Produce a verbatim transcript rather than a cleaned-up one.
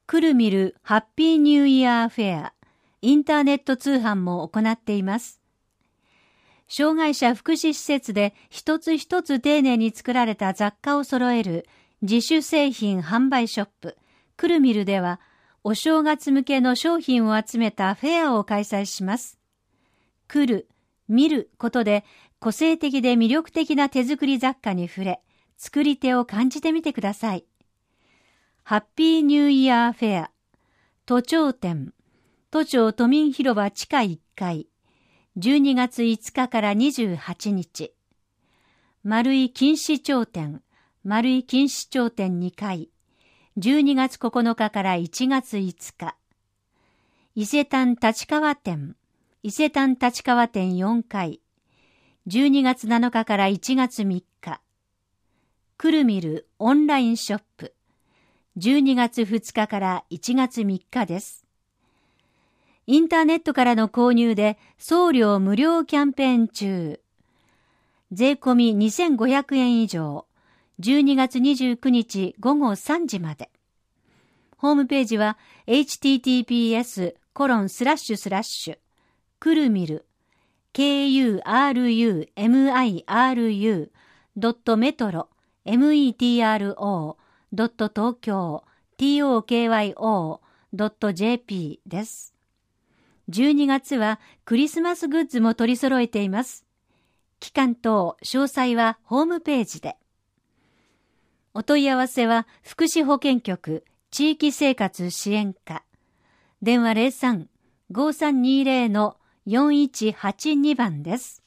くるみるハッピーニューイヤーフェア、インターネット通販も行っています。障害者福祉施設で一つ一つ丁寧に作られた雑貨を揃える自主製品販売ショップ、くるみるでは、お正月向けの商品を集めたフェアを開催します。くる、見ることで個性的で魅力的な手作り雑貨に触れ、作り手を感じてみてください。ハッピーニューイヤーフェア、都庁店、都庁都民広場地下いっかい、じゅうにがついつかからにじゅうはちにち。丸井錦糸町店、丸井錦糸町店にかい、じゅうにがつここのかからいちがついつか。伊勢丹立川店、伊勢丹立川店よんかい、じゅうにがつなのかからいちがつみっか。くるみるオンラインショップ、じゅうにがつふつかからいちがつみっかです。インターネットからの購入で送料無料キャンペーン中。税込みにせんごひゃくえん以上、じゅうにがつにじゅうくにちごごさんじまで。ホームページは エイチティーティーピーエスコロンスラッシュスラッシュくるみる ケーユーアールユーエムアイアールユー ドットメトロ メトロ ドット東京 トク ドット ジェーピー です。じゅうにがつはクリスマスグッズも取り揃えています。期間等詳細はホームページで。お問い合わせは福祉保健局地域生活支援課、電話 ゼロさん ごさんにゼロ のよんいちはちに 番です。